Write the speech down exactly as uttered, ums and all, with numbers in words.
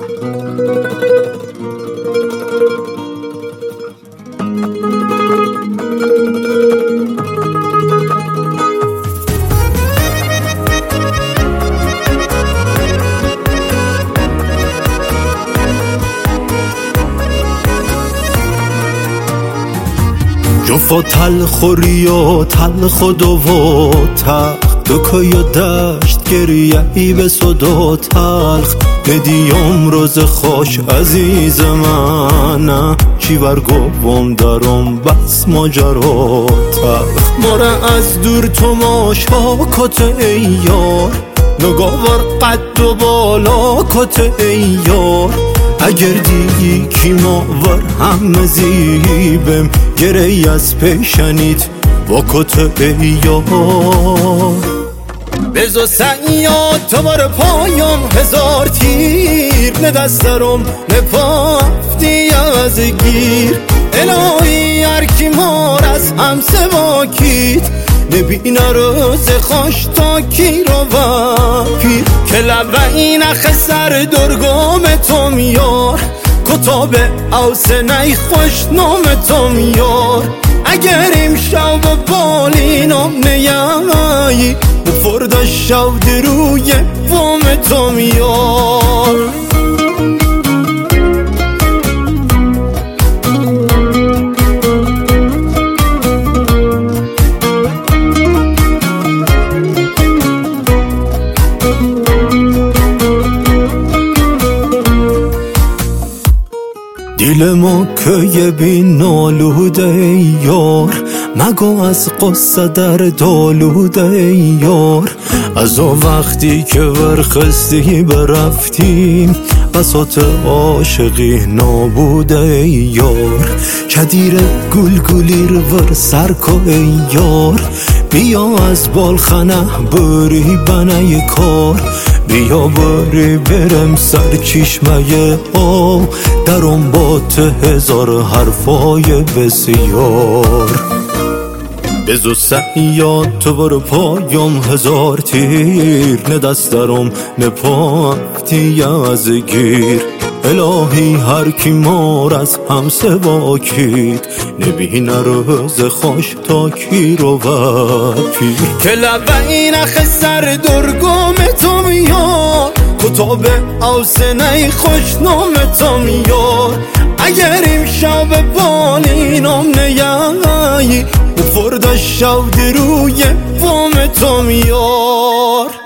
جفا تلخوری و تلخ و دو و تلخ دکای دشت گریهی به صد و تلخ بدیم روز خوش عزیز من چی برگوم درم بس ماجرا تلخ ماره از دور تماشا کت ای یار نگاور قد و بالا کت ای یار اگر دیگی کی ماور همه زیبم گری از پیشنید با کت ای یار بزو سیاد تو بار پایم هزار تیر نه دسترم نه پافتی از گیر الهی هرکی مار از هم سواکید نبینه روز خوش تا کی رو و پیر که لبه این اخ سر درگام تو میار کتاب اوسنه خوش نام تو میار اگر امشب بالینم نیایی فردا شب روی وام تو میار دل ما که بین نالوده ای یار مگو از قصه در دالوده ای یار از او وقتی که ورخستی برفتیم بساط عاشقی نابوده ای یار چدیر گل گلیر ور سرکو ای یار بیا از بالخنه بری بنای کار بیا بری برم سر چشمه آب درم با ته هزار حرفای بسیار بزو سیاد تو برو پایم هزار تیر نه دسترم نه پافتی از گیر الهی هر کی مار از هم سواکید نبینه روز خوش تا کی رو و پیر که لبه این اخ سر درگام تو میار کتاب اوسنه خوش نام تو میار اگر امشب بالینم نیایی فردا شب روی وام تو میار